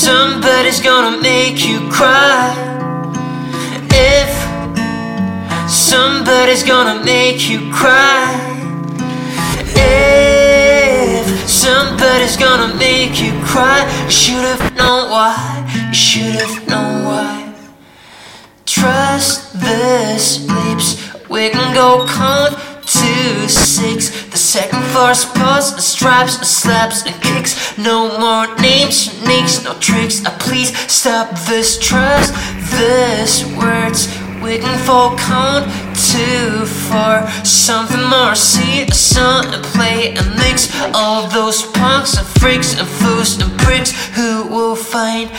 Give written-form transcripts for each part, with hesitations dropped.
somebody's gonna make you cry, if somebody's gonna make you cry, if somebody's gonna make you cry, you should've known why, you should've known why. Trust the sleeps, we can go count to 6. The second first pause and stripes and slaps and kicks. No more names, uniques, no tricks. Please stop this. Trust this words. We can fall count to 4. Something more, see a song and play and mix all those punks and freaks and fools and pricks who will find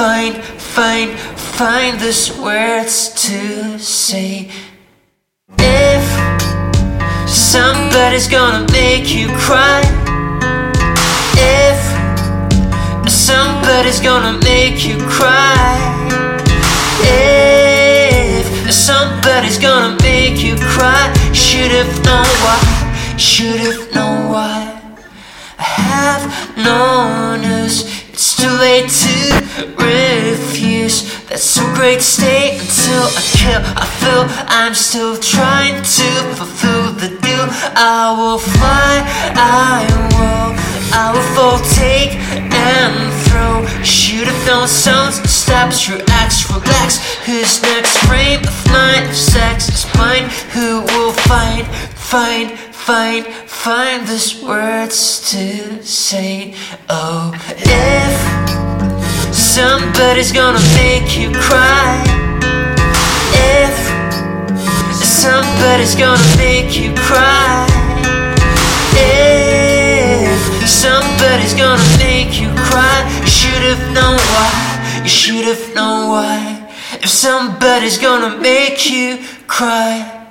these words to say. If somebody's gonna make you cry, if somebody's gonna make you cry, if somebody's gonna make you cry, you should've known why, you should've known why. I have no news, it's too late to refuse. That's so great, stay until I kill. I feel I'm still trying to fulfill the deal. I will fly, I will fall, take and throw. Should've known sounds and steps, reacts, relax. Who's next? Frame of mind, of sex is mine. Who will find these words to say? Oh, if somebody's gonna make you cry, if somebody's gonna make you cry, if somebody's gonna make you cry, you should've known why, you should've known why. If somebody's gonna make you cry.